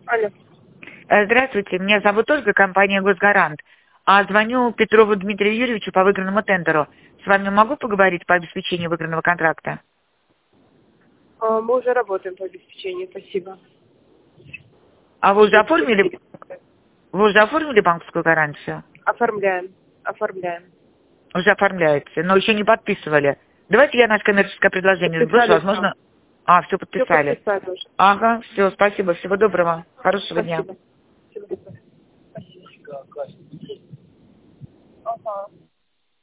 Алло. Здравствуйте, меня зовут Ольга, компания «Госгарант». Звоню Петрову Дмитрию Юрьевичу по выигранному тендеру. С вами могу поговорить по обеспечению выигранного контракта? Мы уже работаем по обеспечению, спасибо. А вы уже оформили банковскую гарантию? Оформляем. Уже оформляете, но еще не подписывали. Давайте я наше коммерческое предложение сброшу, возможно... Все подписали. Все подписали уже. Ага, все, спасибо, всего доброго, хорошего дня. Спасибо. Спасибо. Ага.